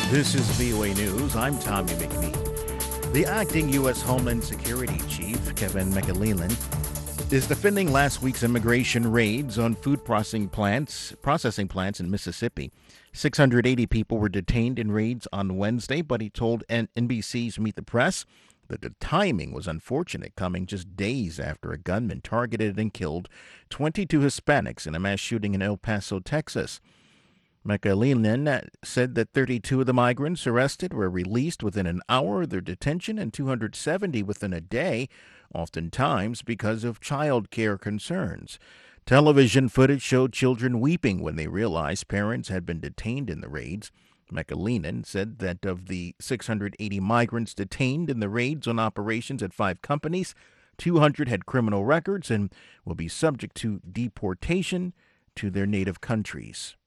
This is VOA News. I'm Tommy McNeil. The acting U.S. Homeland Security Chief, Kevin McAleenan, is defending last week's immigration raids on food processing plants in Mississippi. 680 people were detained in raids on Wednesday, but he told NBC's Meet the Press that the timing was unfortunate, coming just days after a gunman targeted and killed 22 Hispanics in a mass shooting in El Paso, Texas. McAleenan said that 32 of the migrants arrested were released within an hour of their detention and 270 within a day, oftentimes because of child care concerns. Television footage showed children weeping when they realized parents had been detained in the raids. McAleenan said that of the 680 migrants detained in the raids on operations at 5 companies, 200 had criminal records and will be subject to deportation to their native countries.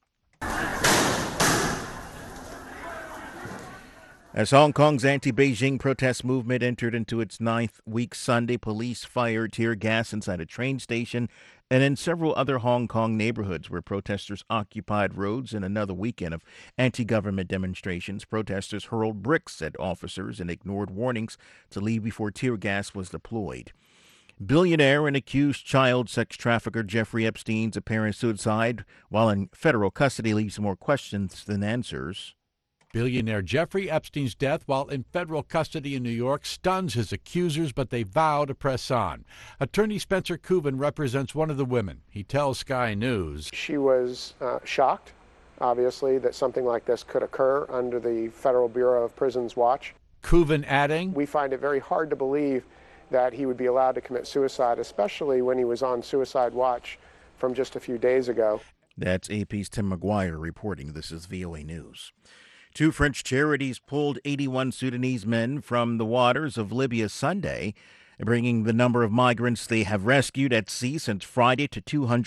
As Hong Kong's anti-Beijing protest movement entered into its 9th week Sunday, police fired tear gas inside a train station and in several other Hong Kong neighborhoods where protesters occupied roads. In another weekend of anti-government demonstrations, protesters hurled bricks at officers and ignored warnings to leave before tear gas was deployed. Billionaire and accused child sex trafficker Jeffrey Epstein's apparent suicide while in federal custody leaves more questions than answers. Billionaire Jeffrey Epstein's death while in federal custody in New York stuns his accusers, but they vow to press on. Attorney Spencer Kuven represents one of the women. He tells Sky News. She was shocked, obviously, that something like this could occur under the Federal Bureau of Prisons watch. Kuven adding, "We find it very hard to believe that he would be allowed to commit suicide, especially when he was on suicide watch from just a few days ago." That's AP's Tim McGuire reporting. This is VOA News. 2 French charities pulled 81 Sudanese men from the waters of Libya Sunday, bringing the number of migrants they have rescued at sea since Friday to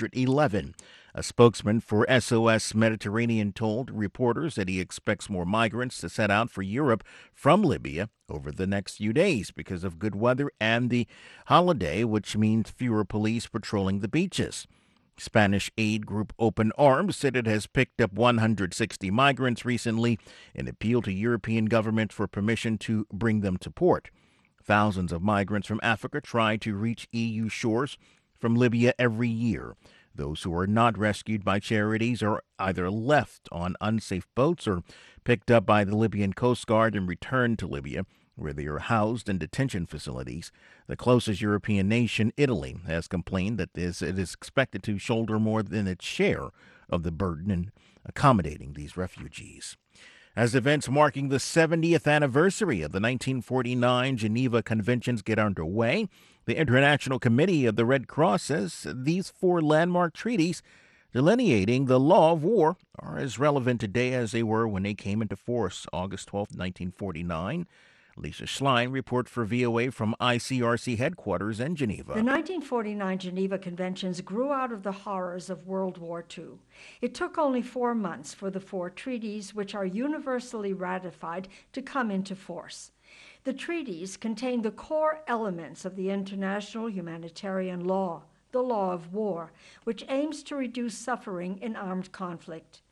211. A spokesman for SOS Mediterranean told reporters that he expects more migrants to set out for Europe from Libya over the next few days because of good weather and the holiday, which means fewer police patrolling the beaches. Spanish aid group Open Arms said it has picked up 160 migrants recently and appealed to European governments for permission to bring them to port. Thousands of migrants from Africa try to reach EU shores from Libya every year. Those who are not rescued by charities are either left on unsafe boats or picked up by the Libyan Coast Guard and returned to Libya, where they are housed in detention facilities. The closest European nation, Italy, has complained that it is expected to shoulder more than its share of the burden in accommodating these refugees. As events marking the 70th anniversary of the 1949 Geneva Conventions get underway, the International Committee of the Red Cross says these 4 landmark treaties delineating the law of war are as relevant today as they were when they came into force August 12, 1949. Lisa Schlein reports for VOA from ICRC headquarters in Geneva. The 1949 Geneva Conventions grew out of the horrors of World War II. It took only 4 months for the 4 treaties, which are universally ratified, to come into force. The treaties contain the core elements of the international humanitarian law, the law of war, which aims to reduce suffering in armed conflict.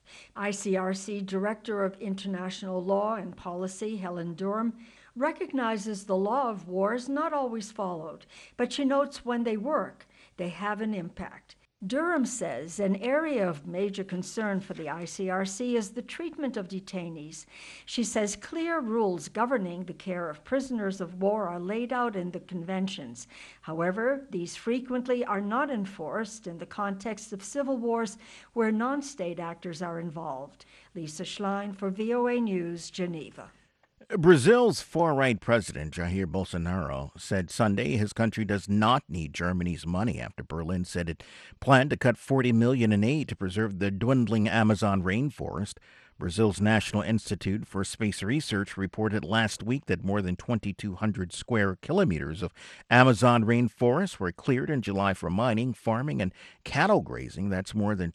ICRC Director of International Law and Policy, Helen Durham, recognizes the law of war is not always followed, but she notes when they work, they have an impact. Durham says an area of major concern for the ICRC is the treatment of detainees. She says clear rules governing the care of prisoners of war are laid out in the conventions. However, these frequently are not enforced in the context of civil wars where non-state actors are involved. Lisa Schlein for VOA News, Geneva. Brazil's far-right president, Jair Bolsonaro, said Sunday his country does not need Germany's money after Berlin said it planned to cut $40 million in aid to preserve the dwindling Amazon rainforest. Brazil's National Institute for Space Research reported last week that more than 2,200 square kilometers of Amazon rainforest were cleared in July for mining, farming, and cattle grazing. That's more than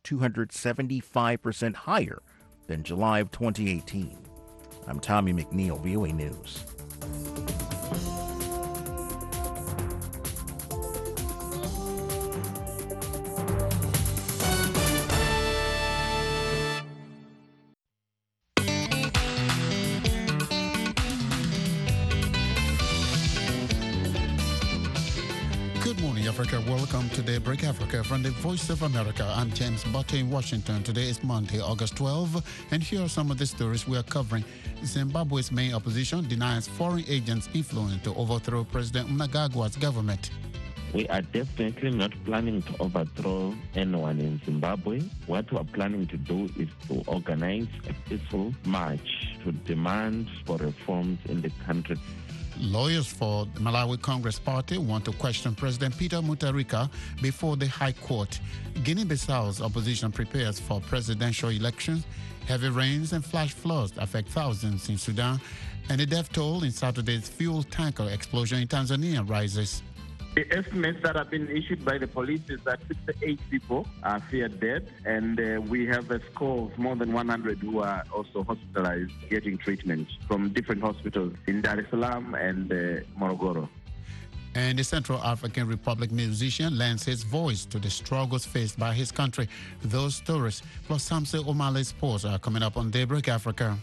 275% higher than July of 2018. I'm Tommy McNeil, VOA News. morning, Africa. Welcome to Daybreak Africa from the Voice of America. I'm James Butte in Washington. Today is Monday, August 12, and here are some of the stories we are covering. Zimbabwe's main opposition denies foreign agents' influence to overthrow President Mnangagwa's government. We are definitely not planning to overthrow anyone in Zimbabwe. What we are planning to do is to organize a peaceful march to demand for reforms in the country. Lawyers for the Malawi Congress Party want to question President Peter Mutharika before the High Court. Guinea-Bissau's opposition prepares for presidential elections. Heavy rains and flash floods affect thousands in Sudan. And the death toll in Saturday's fuel tanker explosion in Tanzania rises. The estimates that have been issued by the police is that 68 people are feared dead, and we have a score of more than 100 who are also hospitalized, getting treatment from different hospitals in Dar es Salaam and Morogoro. And the Central African Republic musician lends his voice to the struggles faced by his country. Those stories, plus Samson Omale's sports, are coming up on Daybreak Africa.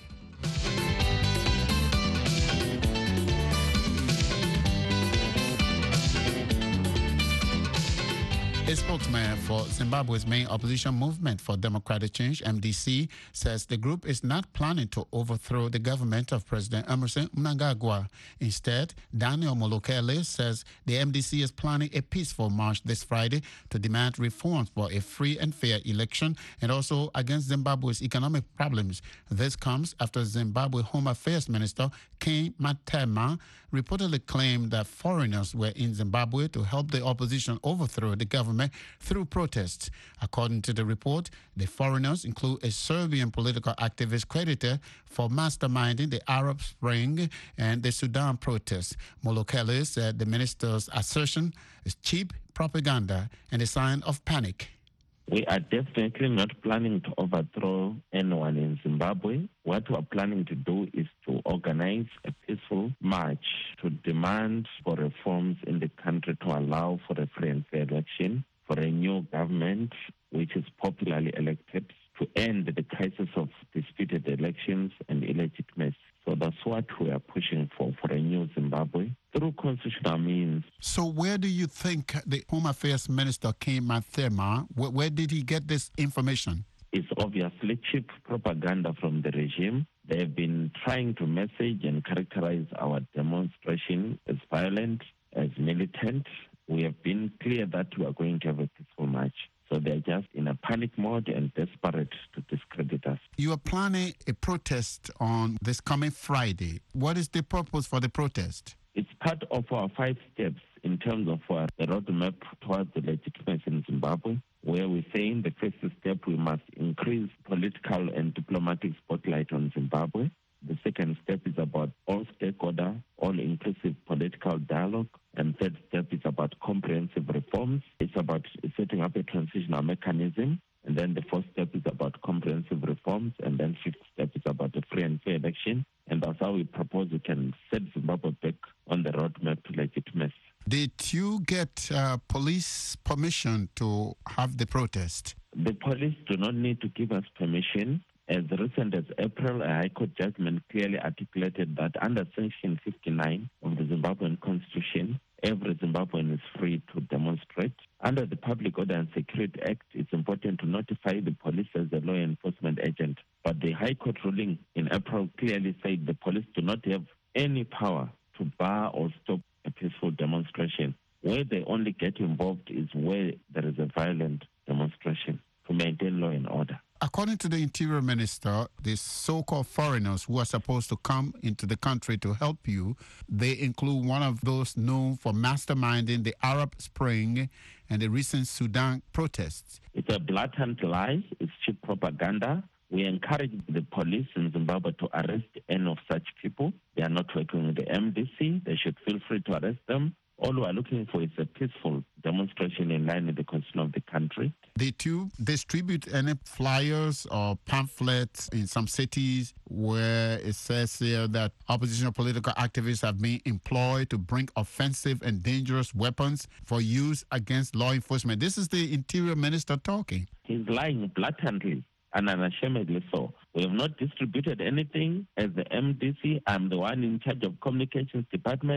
A spokesman for Zimbabwe's main opposition movement for democratic change, MDC, says the group is not planning to overthrow the government of President Emmerson Mnangagwa. Instead, Daniel Molokele says the MDC is planning a peaceful march this Friday to demand reforms for a free and fair election and also against Zimbabwe's economic problems. This comes after Zimbabwe Home Affairs Minister Ken Matema reportedly claimed that foreigners were in Zimbabwe to help the opposition overthrow the government through protests. According to the report, the foreigners include a Serbian political activist credited for masterminding the Arab Spring and the Sudan protests. Molokele said the minister's assertion is cheap propaganda and a sign of panic. We are definitely not planning to overthrow anyone in Zimbabwe. What we are planning to do is to organize a peaceful march to demand for reforms in the country to allow for a free and fair election, for a new government which is popularly elected, to end the crisis of disputed elections and illegitimacy. So that's what we are pushing for a new Zimbabwe through constitutional means. So where do you think the Home Affairs Minister Ken Matema, where did he get this information? It's obviously cheap propaganda from the regime. They've been trying to message and characterize our demonstration as violent, as militant. We have been clear that we are going to have a peaceful march. So they're just in a panic mode and desperate to discredit us. You are planning a protest on this coming Friday. What is the purpose for the protest? It's part of our 5 steps in terms of the roadmap towards the legitimacy in Zimbabwe, where we're saying the first step, we must increase political and diplomatic spotlight on Zimbabwe. The second step is about all-stakeholder, all-inclusive political dialogue. And third step is about comprehensive reforms. It's about setting up a transitional mechanism. And then the fourth step is about comprehensive reforms. And then fifth step is about a free and fair election. And that's how we propose we can set Zimbabwe back on the roadmap to legitimacy. Did you get police permission to have the protest? The police do not need to give us permission. As recent as April, a High Court judgment clearly articulated that under Section 59 of the Zimbabwean Constitution, every Zimbabwean is free to demonstrate. Under the Public Order and Security Act, it's important to notify the police as the law enforcement agent. But the High Court ruling in April clearly said the police do not have any power to bar or stop a peaceful demonstration. Where they only get involved is where there is a violent demonstration to maintain law and order. According to the Interior Minister, the so-called foreigners who are supposed to come into the country to help you, they include one of those known for masterminding the Arab Spring and the recent Sudan protests. It's a blatant lie. It's cheap propaganda. We encourage the police in Zimbabwe to arrest any of such people. They are not working with the MDC. They should feel free to arrest them. All we are looking for is a peaceful demonstration in line with the constitution of the country. Did you distribute any flyers or pamphlets in some cities where it says here that oppositional political activists have been employed to bring offensive and dangerous weapons for use against law enforcement? This is the Interior Minister talking. He's lying blatantly and unashamedly so. We have not distributed anything. As the MDC, I'm the one in charge of communications department.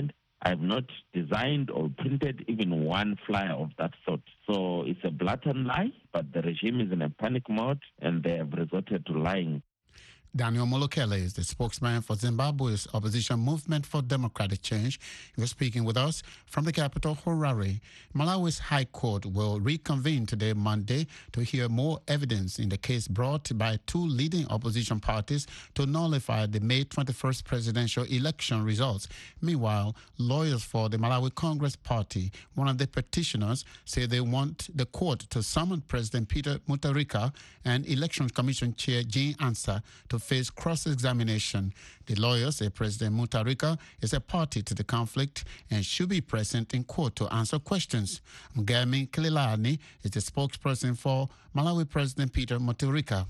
I have not designed or printed even one flyer of that sort. So it's a blatant lie, but the regime is in a panic mode and they have resorted to lying. Daniel Molokele is the spokesman for Zimbabwe's opposition movement for democratic change. He was speaking with us from the capital, Harare. Malawi's High Court will reconvene today, Monday, to hear more evidence in the case brought by two leading opposition parties to nullify the May 21st presidential election results. Meanwhile, lawyers for the Malawi Congress Party, one of the petitioners, say they want the court to summon President Peter Mutharika and Election Commission Chair Jean Ansah to face cross-examination. The lawyers say President Mutharika is a party to the conflict and should be present in court to answer questions. Mgami Kililani is the spokesperson for Malawi President Peter Mutharika.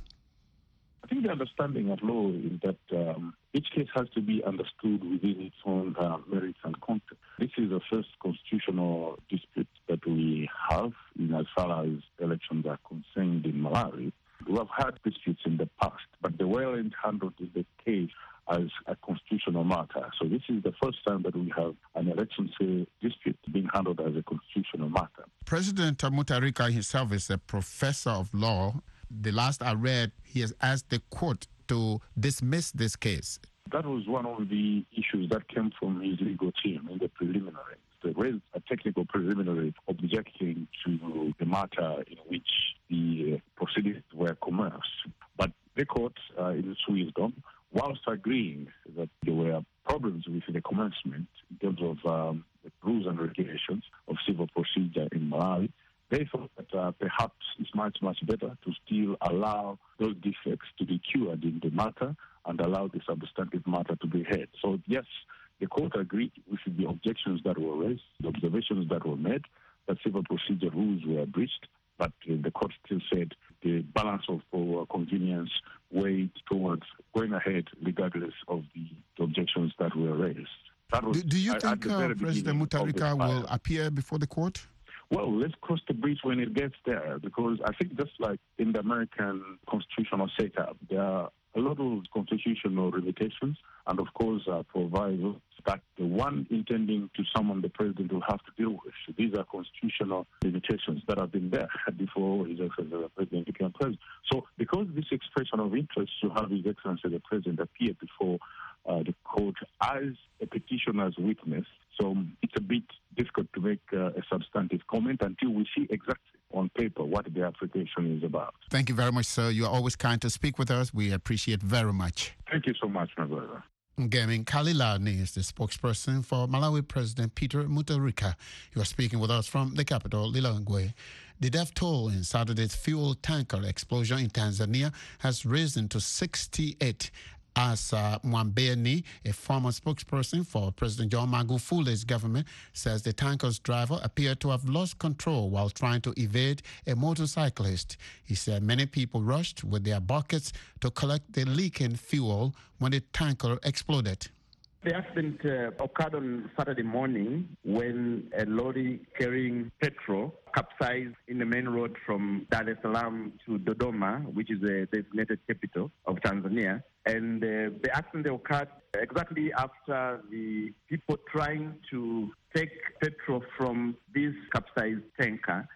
I think the understanding at law is that each case has to be understood within its own merits and context. This is the first constitutional dispute that we have in as far as elections are concerned in Malawi. We have had disputes in the past, but they weren't handled in the case as a constitutional matter. So this is the first time that we have an election dispute being handled as a constitutional matter. President Mutharika himself is a professor of law. The last I read, he has asked the court to dismiss this case. That was one of the issues that came from his legal team in the preliminary. They raised a technical preliminary objecting to the matter in which the proceedings were commenced. But the court, in its wisdom, whilst agreeing that there were problems with the commencement in terms of the rules and regulations of civil procedure in Malawi, they thought that perhaps it's much, much better to still allow those defects to be cured in the matter and allow the substantive matter to be heard. So, yes, the court agreed with the objections that were raised, the observations that were made, that civil procedure rules were breached, but the court still said the balance of convenience weighed towards going ahead regardless of the objections that were raised. Do you think President Mutharika will appear before the court? Well, let's cross the bridge when it gets there, because I think just like in the American constitutional setup, there are a lot of constitutional limitations and, of course, provisos that the one intending to summon the president will have to deal with. So these are constitutional limitations that have been there before His Excellency the President became president. So because this expression of interest to have His Excellency the President appear before the court as a petitioner's witness, so it's a bit difficult to make a substantive comment until we see exactly on paper what the application is about. Thank you very much, sir. You are always kind to speak with us. We appreciate very much. Thank you so much, my brother. Ngemi Kalilani is the spokesperson for Malawi President Peter Mutharika. You are speaking with us from the capital, Lilongwe. The death toll in Saturday's fuel tanker explosion in Tanzania has risen to 68. As Mwambeni, a former spokesperson for President John Magufuli's government, says the tanker's driver appeared to have lost control while trying to evade a motorcyclist. He said many people rushed with their buckets to collect the leaking fuel when the tanker exploded. The accident occurred on Saturday morning when a lorry carrying petrol capsized in the main road from Dar es Salaam to Dodoma, which is the designated capital of Tanzania. And the accident occurred exactly after the people trying to take petrol from this capsized tanker.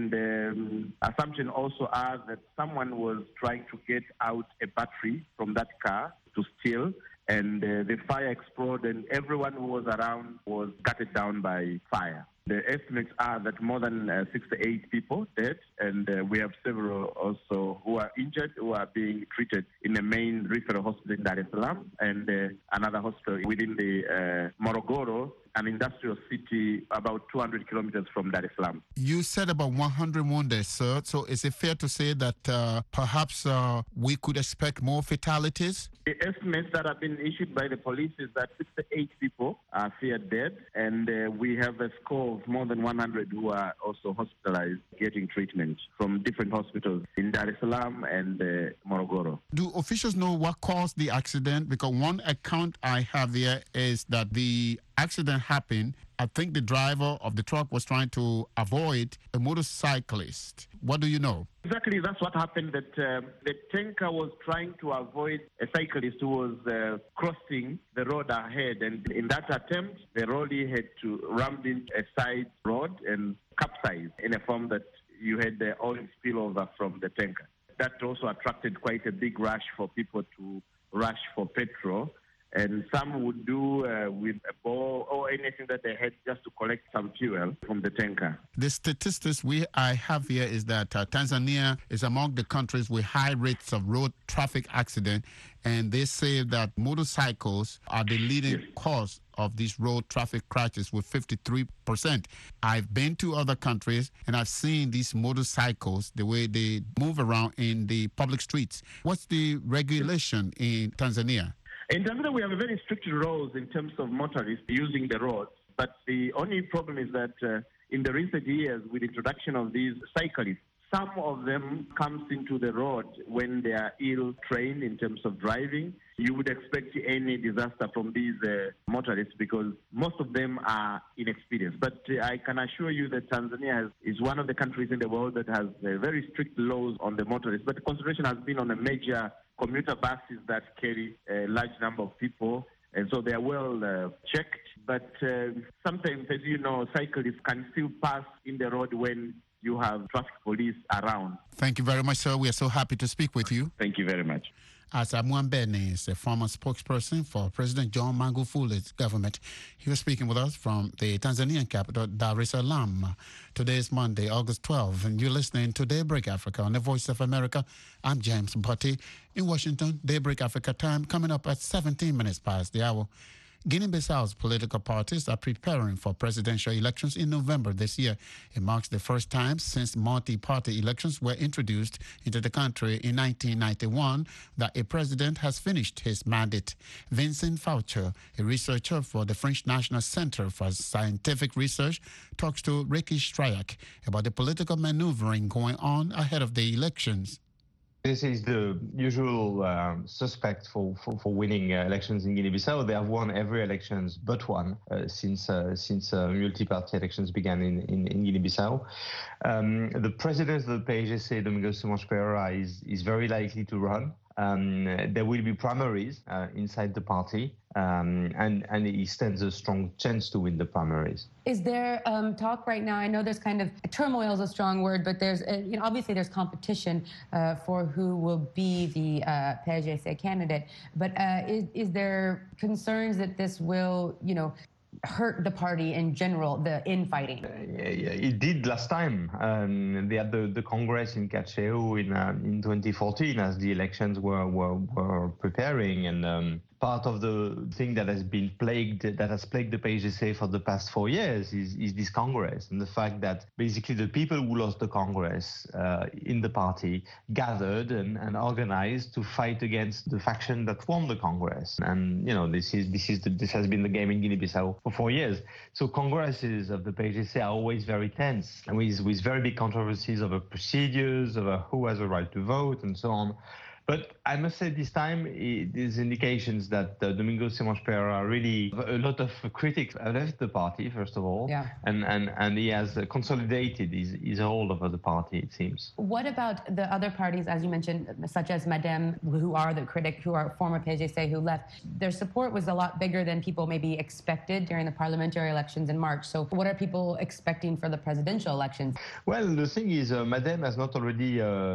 And assumption also are that someone was trying to get out a battery from that car to steal. And the fire exploded, and everyone who was around was gutted down by fire. The estimates are that more than 6 to 8 people dead, and we have several also who are injured, who are being treated in the main referral hospital in Dar es Salaam, and another hospital within the Morogoro, an industrial city about 200 kilometers from Dar es Salaam. You said about 100 wounded, sir. So is it fair to say that perhaps we could expect more fatalities? The estimates that have been issued by the police is that 6 to 8 people are feared dead, and we have a score of more than 100 who are also hospitalized, getting treatment from different hospitals in Dar es Salaam and Morogoro. Do officials know what caused the accident? Because one account I have there is that the accident happened I think the driver of the truck was trying to avoid a motorcyclist. What do you know? Exactly, that's what happened, that the tanker was trying to avoid a cyclist who was crossing the road ahead. And in that attempt, the rollie had to ram in a side road and capsize in a form that you had the oil spillover from the tanker. That also attracted quite a big rush for people to rush for petrol. And some would do with a bowl or anything that they had just to collect some fuel from the tanker. The statistics I have here is that Tanzania is among the countries with high rates of road traffic accident, and they say that motorcycles are the leading cause of these road traffic crashes with 53%. I've been to other countries and I've seen these motorcycles, the way they move around in the public streets. What's the regulation in Tanzania? In Tanzania, we have a very strict rules in terms of motorists using the roads. But the only problem is that in the recent years, with the introduction of these cyclists, some of them comes into the road when they are ill-trained in terms of driving. You would expect any disaster from these motorists because most of them are inexperienced. But I can assure you that Tanzania is one of the countries in the world that has very strict laws on the motorists. But the concentration has been on a major commuter buses that carry a large number of people, and so they are well checked. But sometimes, as you know, cyclists can still pass in the road when you have traffic police around. Thank you very much, sir. We are so happy to speak with you. Thank you very much. Asa Mwambene is a former spokesperson for President John Magufuli's government. He was speaking with us from the Tanzanian capital, Dar es Salaam. Today is Monday, August 12, and you're listening to Daybreak Africa on the Voice of America. I'm James Butty in Washington. Daybreak Africa time coming up at 17 minutes past the hour. Guinea-Bissau's political parties are preparing for presidential elections in November this year. It marks the first time since multi-party elections were introduced into the country in 1991 that a president has finished his mandate. Vincent Faucher, a researcher for the French National Center for Scientific Research, talks to Ricky Strayak about the political maneuvering going on ahead of the elections. This is the usual suspect for winning elections in Guinea-Bissau. They have won every elections but one since multi-party elections began in Guinea-Bissau. The president of the PAIGC, Domingos Simões Pereira, is very likely to run. There will be primaries inside the party, and he stands a strong chance to win the primaries. Is there talk right now? I know there's kind of turmoil is a strong word, but there's obviously there's competition for who will be the PAIGC candidate. But is there concerns that this will hurt the party in general, the infighting? It did last time. They had the Congress in Cacheu in 2014 as the elections were preparing, and part of the thing that has plagued the PAIGC for the past 4 years is this Congress, and the fact that basically the people who lost the Congress in the party gathered and organized to fight against the faction that won the Congress. And this has been the game in Guinea-Bissau for 4 years. So Congresses of the PAIGC are always very tense, and with very big controversies over procedures, over who has a right to vote, and so on. But I must say this time, there's indications that Domingos Simões Pereira really, a lot of critics left the party, first of all, and he has consolidated his hold over the party, it seems. What about the other parties, as you mentioned, such as Madem, who are the critic, who are former PAIGC, who left? Their support was a lot bigger than people maybe expected during the parliamentary elections in March. So what are people expecting for the presidential elections? Well, the thing is, Madem has not already,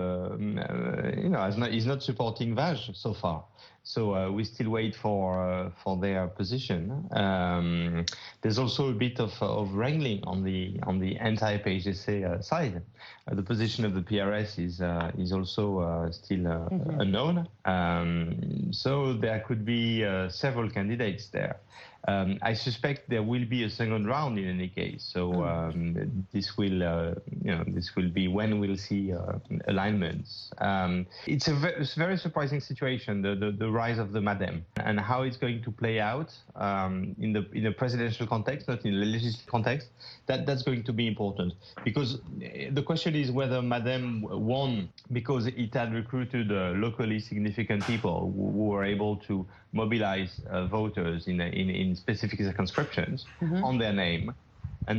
is not supporting Vaj so far. So we still wait for their position. There's also a bit of wrangling on the anti-PAIGC side. The position of the PRS is also still unknown. So there could be several candidates there. I suspect there will be a second round in any case. So this will be when we'll see alignments. It's a very surprising situation. The rise of the Madem and how it's going to play out in the presidential context, not in the legislative context. That's going to be important, because the question is whether Madem won because it had recruited locally significant people who were able to mobilize voters in specific circumscriptions on their name. And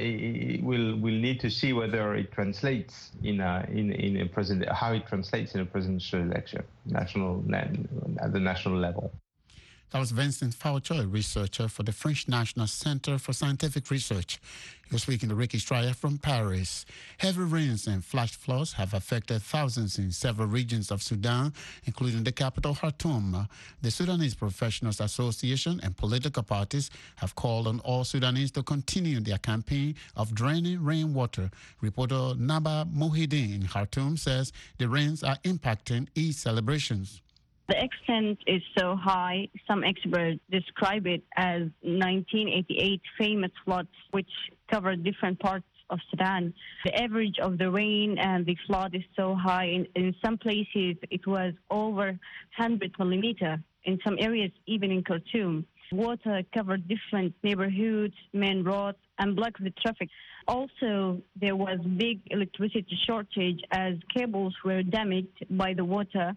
we'll need to see whether it translates in a president, how it translates in a presidential election, at the national level. That was Vincent Faucho, a researcher for the French National Center for Scientific Research. He was speaking to Ricky Stryer from Paris. Heavy rains and flash floods have affected thousands in several regions of Sudan, including the capital, Khartoum. The Sudanese Professionals Association and political parties have called on all Sudanese to continue their campaign of draining rainwater. Reporter Naba Mohideen in Khartoum says the rains are impacting Eid celebrations. The extent is so high, some experts describe it as 1988 famous floods, which covered different parts of Sudan. The average of the rain and the flood is so high. In some places, it was over 100 millimeters. In some areas, even in Khartoum. Water covered different neighborhoods, main roads, and blocked the traffic. Also, there was big electricity shortage as cables were damaged by the water,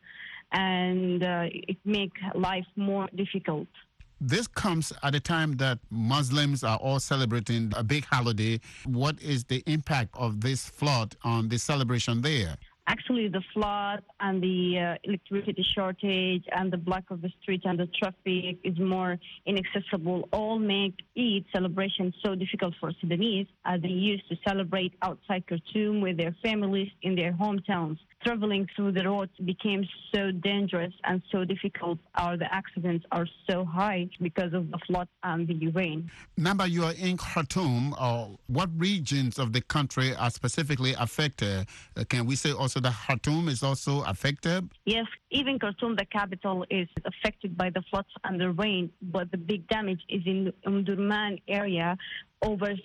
and it makes life more difficult. This comes at a time that Muslims are all celebrating a big holiday. What is the impact of this flood on the celebration there? Actually, the flood and the electricity shortage and the block of the street and the traffic is more inaccessible. All make Eid celebration so difficult for Sudanese, as they used to celebrate outside Khartoum with their families in their hometowns. Traveling through the roads became so dangerous and so difficult, or the accidents are so high because of the flood and the rain. Naba, you are in Khartoum. What regions of the country are specifically affected? Can we say also that Khartoum is also affected? Yes, even Khartoum, the capital, is affected by the floods and the rain, but the big damage is in the Omdurman area. Over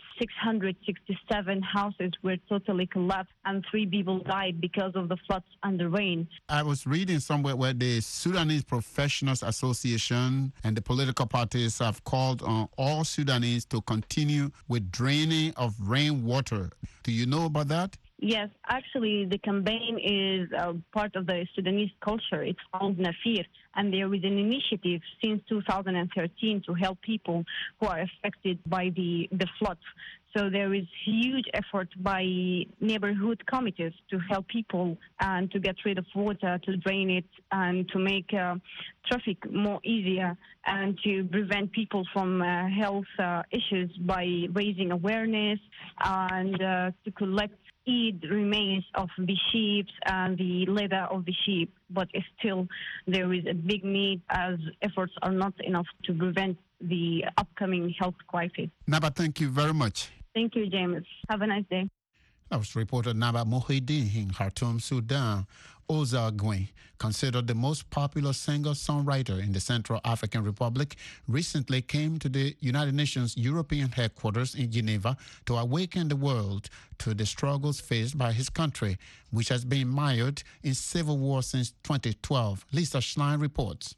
667 houses were totally collapsed and 3 people died because of the floods and the rain. I was reading somewhere where the Sudanese Professionals Association and the political parties have called on all Sudanese to continue with draining of rainwater. Do you know about that? Yes, actually, the campaign is part of the Sudanese culture. It's called Nafir, and there is an initiative since 2013 to help people who are affected by the floods. So there is huge effort by neighborhood committees to help people and to get rid of water, to drain it, and to make traffic more easier, and to prevent people from health issues by raising awareness and to collect Eid remains of the sheep and the leather of the sheep, but still there is a big need as efforts are not enough to prevent the upcoming health crisis. Naba, thank you very much. Thank you, James. Have a nice day. That was reporter Naba Mohideen in Khartoum, Sudan. Oza Gwen, considered the most popular singer-songwriter in the Central African Republic, recently came to the United Nations European headquarters in Geneva to awaken the world to the struggles faced by his country, which has been mired in civil war since 2012. Lisa Schlein reports.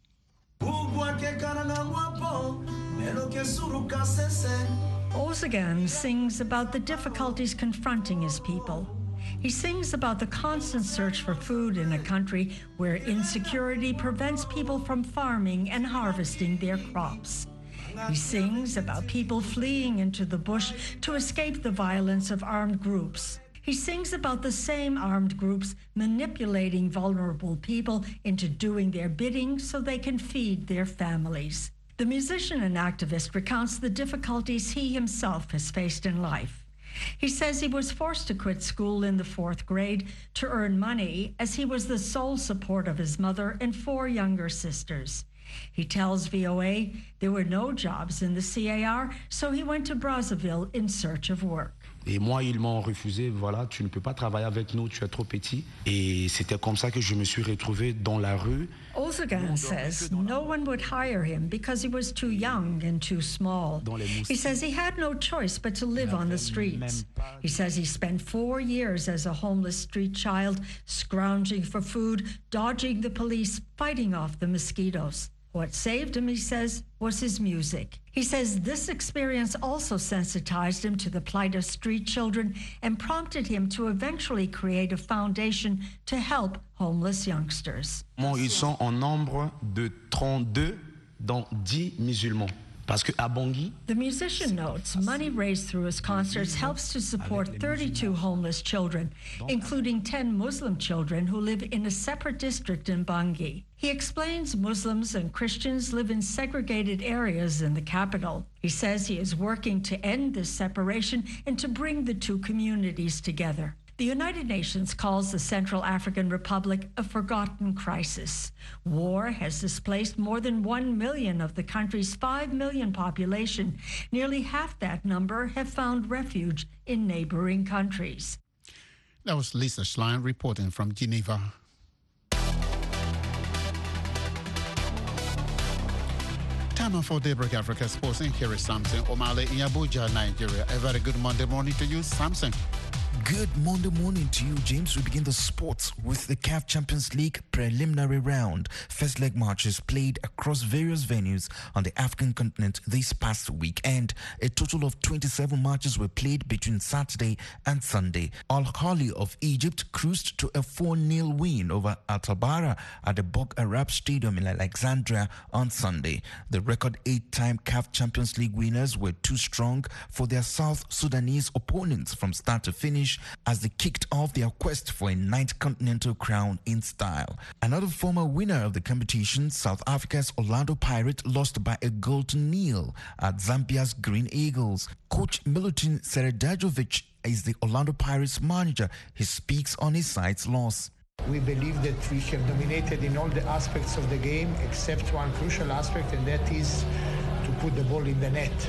Ozagan sings about the difficulties confronting his people. He sings about the constant search for food in a country where insecurity prevents people from farming and harvesting their crops. He sings about people fleeing into the bush to escape the violence of armed groups. He sings about the same armed groups manipulating vulnerable people into doing their bidding so they can feed their families. The musician and activist recounts the difficulties he himself has faced in life. He says he was forced to quit school in the 4th grade to earn money, as he was the sole support of his mother and 4 younger sisters. He tells VOA there were no jobs in the CAR, so he went to Brazzaville in search of work. Et moi, ils m'ont refusé, voilà, tu ne peux pas travailler avec nous, tu es trop petit. Et c'était comme ça que je me suis retrouvé dans la rue. Ozgegan says no one would hire him because he was too young and too small. He says he had no choice but to live on the streets. He says he spent 4 years as a homeless street child, scrounging for food, dodging the police, fighting off the mosquitoes. What saved him, he says, was his music. He says this experience also sensitized him to the plight of street children and prompted him to eventually create a foundation to help homeless youngsters. Ils sont en nombre de 32, dont 10 musulmans. Parce que à Bangui, the musician notes money raised through his concerts helps to support 32 homeless children, including 10 Muslim children who live in a separate district in Bangui. He explains Muslims and Christians live in segregated areas in the capital. He says he is working to end this separation and to bring the two communities together. The United Nations calls the Central African Republic a forgotten crisis. War has displaced more than 1 million of the country's 5 million population. Nearly half that number have found refuge in neighboring countries. That was Lisa Schlein reporting from Geneva. Time for Daybreak Africa Sports, and here is Samson Omale in Abuja, Nigeria. A very good Monday morning to you, Samson. Good Monday morning to you, James. We begin the sports with the CAF Champions League preliminary round. First leg matches played across various venues on the African continent this past weekend. A total of 27 matches were played between Saturday and Sunday. Al Ahly of Egypt cruised to a 4-0 win over Al Tabara at the Bok Arab Stadium in Alexandria on Sunday. The record 8-time CAF Champions League winners were too strong for their South Sudanese opponents from start to finish as they kicked off their quest for a 9th continental crown in style. Another former winner of the competition, South Africa's Orlando Pirates, lost by 1-0 at Zambia's Green Eagles. Coach Milutin Sredajovic is the Orlando Pirates manager. He speaks on his side's loss. We believe that we have dominated in all the aspects of the game except one crucial aspect, and that is to put the ball in the net.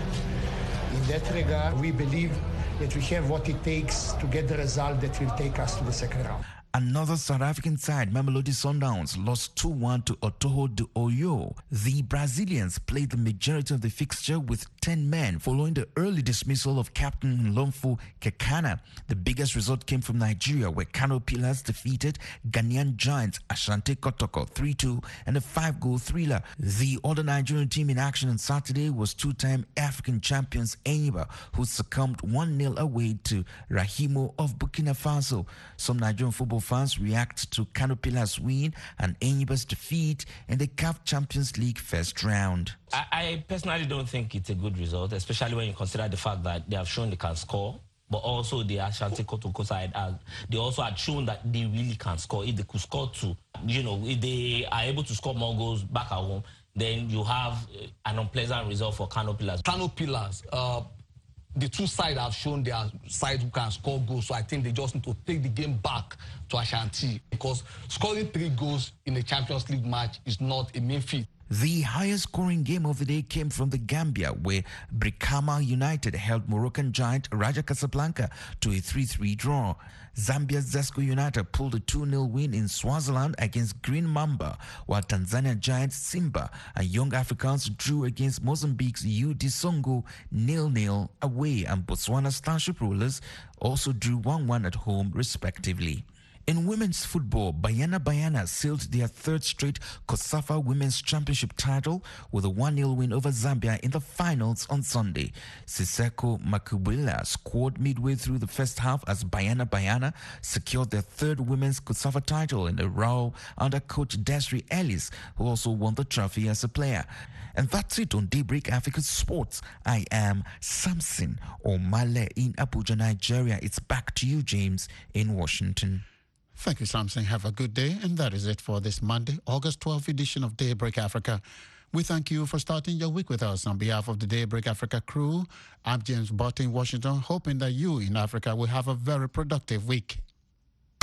In that regard, we believe that we have what it takes to get the result that will take us to the second round. Another South African side, Mamelodi Sundowns, lost 2-1 to Otoho de Oyo. The Brazilians played the majority of the fixture with 10 men following the early dismissal of captain Lomfo Kekana. The biggest result came from Nigeria, where Kano Pillars defeated Ghanaian giants Ashanti Kotoko 3-2 and a 5-goal thriller. The other Nigerian team in action on Saturday was two-time African champions Enyimba, who succumbed 1-0 away to Rahimo of Burkina Faso. Some Nigerian football fans react to Kano Pillars' win and Enyimba's defeat in the CAF Champions League first round. I personally don't think it's a good result, especially when you consider the fact that they have shown they can score, but also the Ashanti Kotoko side, they also had shown that they really can score. If they could score two, if they are able to score more goals back at home, then you have an unpleasant result for Kano Pillars. Kano Pillars, the two sides have shown their side who can score goals, so I think they just need to take the game back to Ashanti, because scoring 3 goals in a Champions League match is not a main feat. The highest scoring game of the day came from the Gambia, where Brikama United held Moroccan giant Raja Casablanca to a 3-3 draw. Zambia's Zesco United pulled a 2-0 win in Swaziland against Green Mamba, while Tanzania giants Simba and Young Africans drew against Mozambique's UD Songo 0-0 away, and Botswana's Starship Rollers also drew 1-1 at home, respectively. In women's football, Bayana sealed their 3rd straight COSAFA Women's Championship title with a 1-0 win over Zambia in the finals on Sunday. Siseko Makubila scored midway through the first half as Bayana secured their 3rd women's COSAFA title in a row under coach Desiree Ellis, who also won the trophy as a player. And that's it on Daybreak Africa Sports. I am Samson Omale in Abuja, Nigeria. It's back to you, James, in Washington. Thank you, Samson. Have a good day. And that is it for this Monday, August 12th edition of Daybreak Africa. We thank you for starting your week with us. On behalf of the Daybreak Africa crew, I'm James Butt in Washington, hoping that you in Africa will have a very productive week.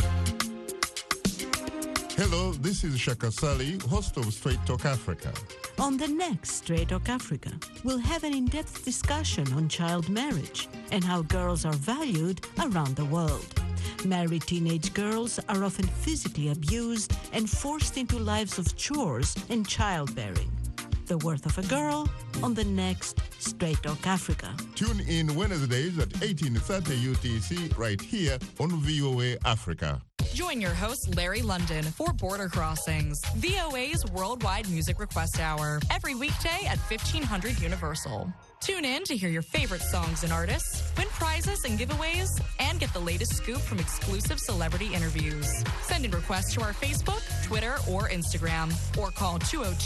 Hello, this is Shaka Sali, host of Straight Talk Africa. On the next Straight Talk Africa, we'll have an in-depth discussion on child marriage and how girls are valued around the world. Married teenage girls are often physically abused and forced into lives of chores and childbearing. The Worth of a Girl on the next Straight Talk Africa. Tune in Wednesdays at 18:30 UTC right here on VOA Africa. Join your host, Larry London, for Border Crossings, VOA's worldwide music request hour, every weekday at 1500 Universal. Tune in to hear your favorite songs and artists, win prizes and giveaways, and get the latest scoop from exclusive celebrity interviews. Send in requests to our Facebook, Twitter, or Instagram, or call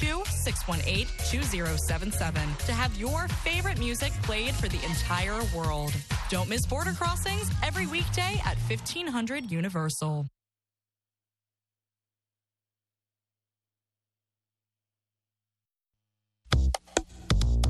202-618-2077 to have your favorite music played for the entire world. Don't miss Border Crossings every weekday at 1500 Universal.